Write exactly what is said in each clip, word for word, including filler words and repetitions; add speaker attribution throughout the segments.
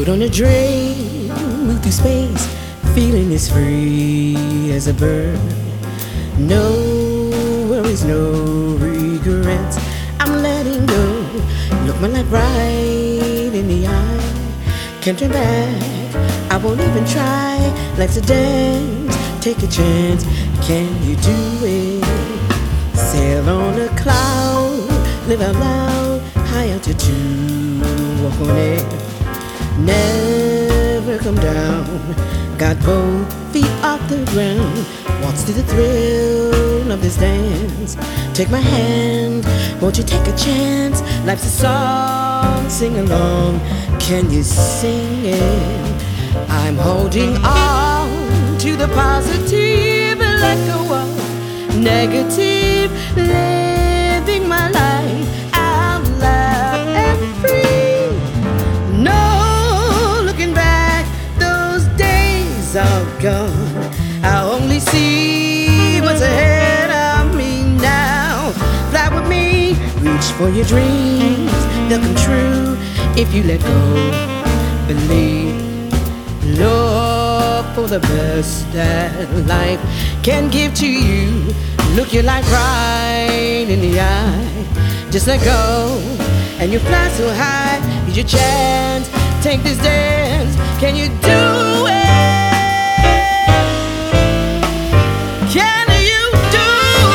Speaker 1: Float on a dream, move through space, feeling as free as a bird. No worries, no regrets, I'm letting go. Look my life right in the eye, can't turn back, I won't even try. Life's a dance, take a chance, can you do it? Sail on a cloud, live out loud, high altitude, walk on air. Never come down, got both feet off the ground. Waltz to the thrill of this dance. Take my hand, won't you take a chance? Life's a song, sing along. Can you sing it? I'm holding on to the positive and let go of negative. Living my life out loud and free. No looking back, those days are gone. I only see what's ahead of me now. Fly with me, reach for your dreams, they'll come true if you let go. Believe, look for the best that life can give to you. Look your life right in the eye, just let go and you fly so high. Here's your chance, take this dance. Can you do it? Can you do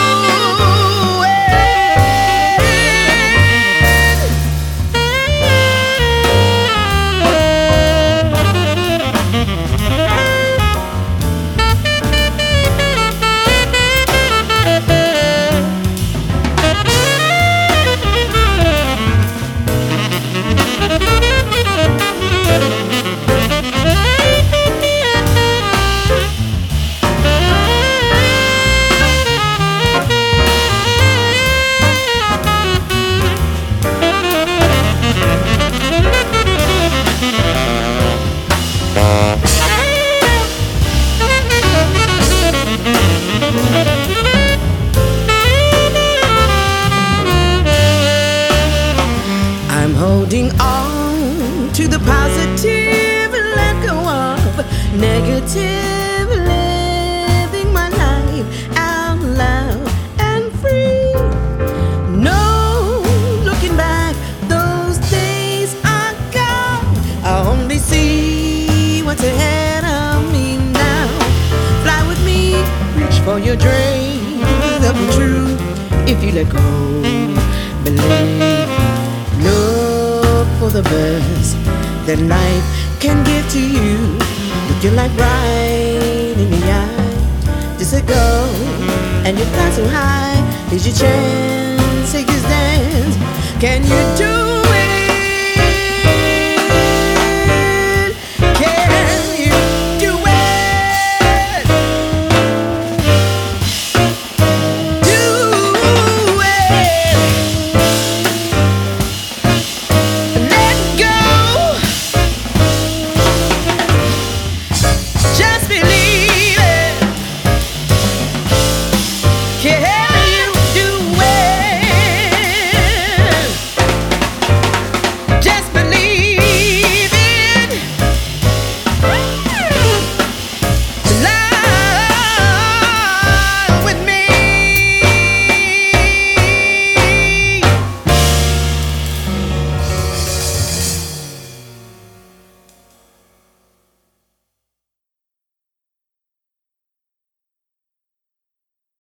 Speaker 1: holding on to the positive, let go of negative. Living my life out loud and free. No looking back, those days are gone. I only see what's ahead of me now. Fly with me, reach for your dreams, they'll be true if you let go. Believe, look for the best that life can give to you. Look your life right in the eye, just let go and you fly so high. Here's your chance, take this dance. Can you do